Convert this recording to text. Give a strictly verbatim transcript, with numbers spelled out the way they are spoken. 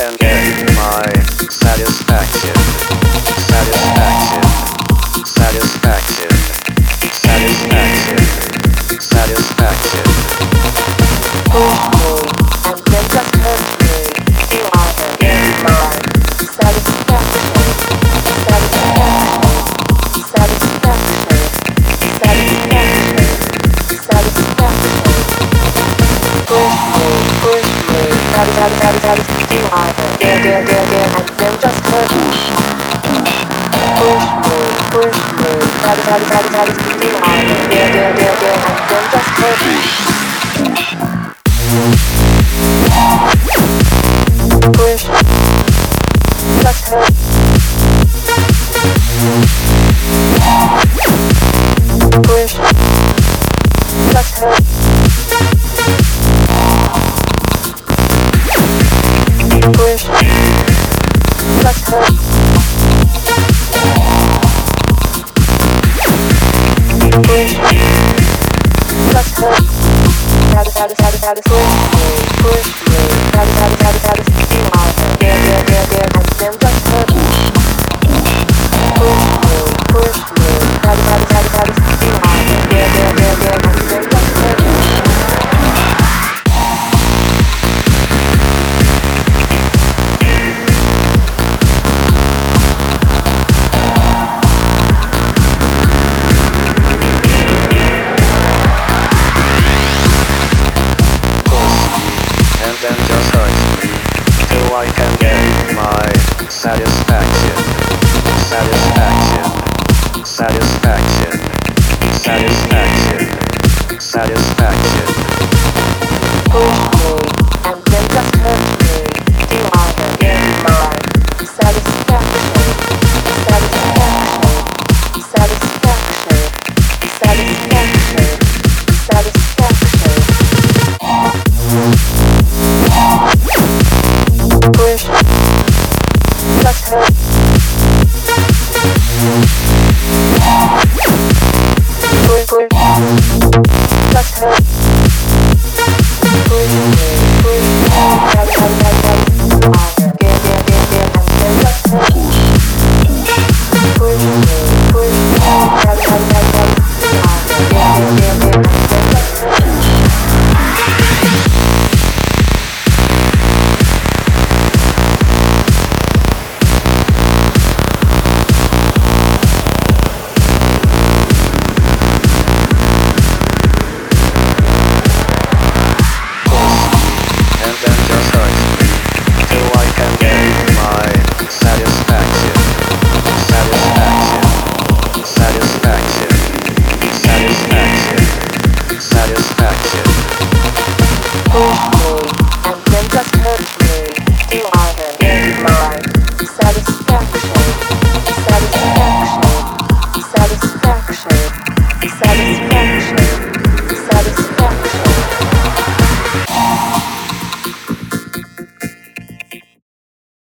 can get my satisfaction, satisfaction, satisfaction, satisfaction, satisfaction. Push me and then just hurt me till I can get my satisfaction, satisfaction, satisfaction, satisfaction, satisfaction. Push me, push me, satisfaction, till I can get, get, get, get, and then just hurt me. Push me, push me, satisfaction, till I can get, get, get, get, and then just hurt me. Push, just hurt. Push, just hurt. Push, just hurt. Push, just hurt. Satis, satis, satis, satis, push me, push me, satis, satis, satis, satis, till I can get, get, get, get, and then just hurt me. Push me, push me, satis, satis, satis, satis, till I can get, get, get, get, and then just hurt me. Then just hurt me till I can get my satisfaction, satisfaction, satisfaction, satisfaction, satisfaction.